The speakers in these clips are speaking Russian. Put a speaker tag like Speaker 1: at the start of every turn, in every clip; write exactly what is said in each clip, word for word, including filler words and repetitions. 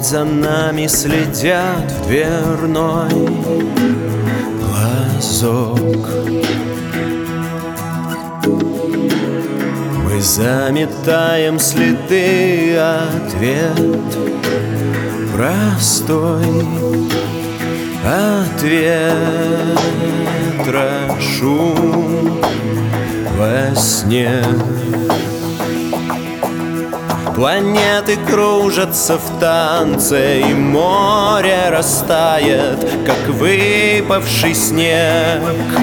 Speaker 1: за нами следят в дверной глазок. Мы заметаем следы, ответ простой. От ветра шум во сне. Планеты кружатся в танце, и море растает, как выпавший снег.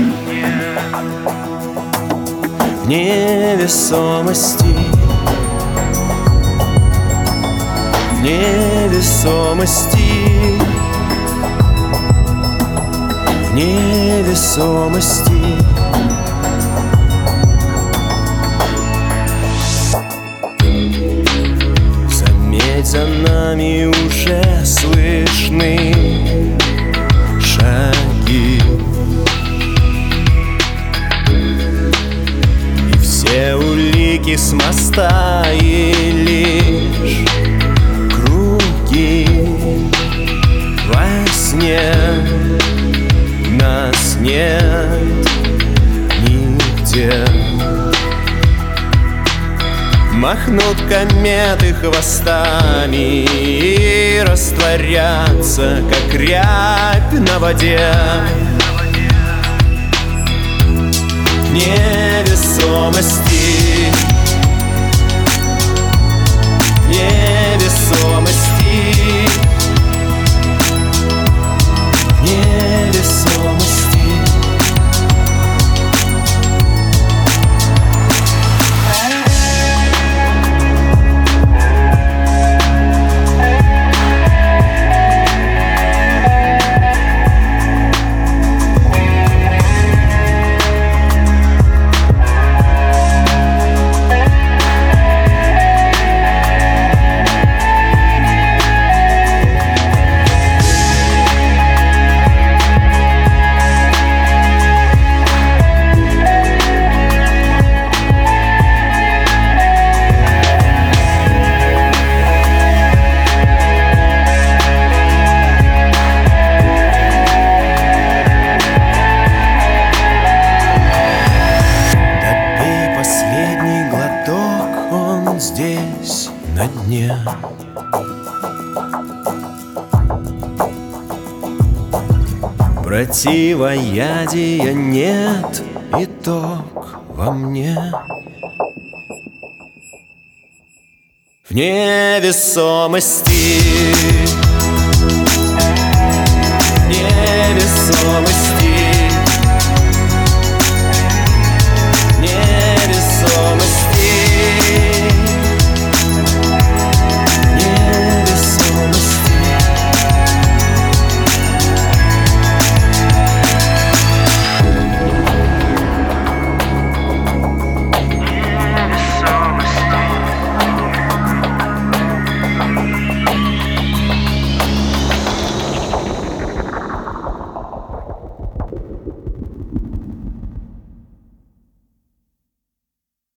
Speaker 1: В невесомости, в невесомости, в невесомости. За нами уже слышны шаги, и все улики с моста, и лишь круги во сне. Нас нет нигде. Махнут кометы хвостами и растворятся, как рябь на воде. В невесомости, в невесомости, в невесомости. Здесь, на дне. Противоядия нет, итог во мне. В невесомости, в невесомости.